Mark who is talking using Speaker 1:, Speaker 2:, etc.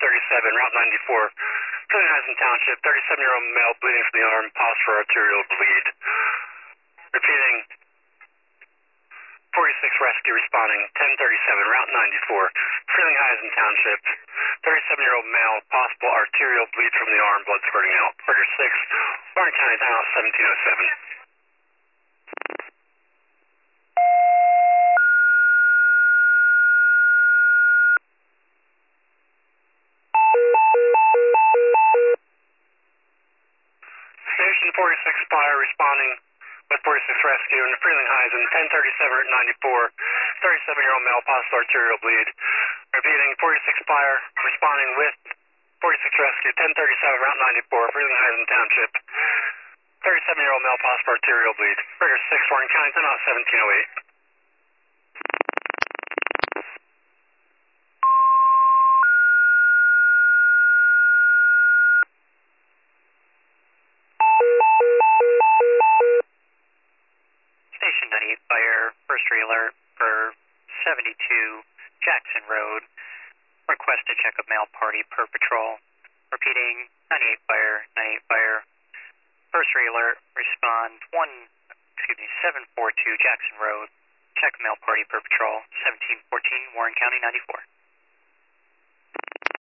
Speaker 1: Route 94, Trillium Heights Township, 37-year-old male bleeding from the arm, pause for arterial bleed. Repeating, 46 rescue responding, 1037, Route 94, Trillium Heights Township, 37-year-old male, possible arterial bleed from the arm, blood spurting out. Figure 6, Warren County, timeout 1707. Station 46 fire responding with 46 rescue in the Freeling Heights 1037 Route 94, 37-year-old male, possible arterial bleed. Repeating, 46 fire responding with 46 rescue, 1037 Route 94, Freeling Heights Township, 37-year-old male, possible arterial bleed. Figure 6, Warren County, timeout 1708.
Speaker 2: Station 98 Fire, first alert for 72 Jackson Road. Request to check a male party per patrol. Repeating, 98 Fire, first alert, respond 742 Jackson Road. Check male party per patrol, 1714 Warren County 94.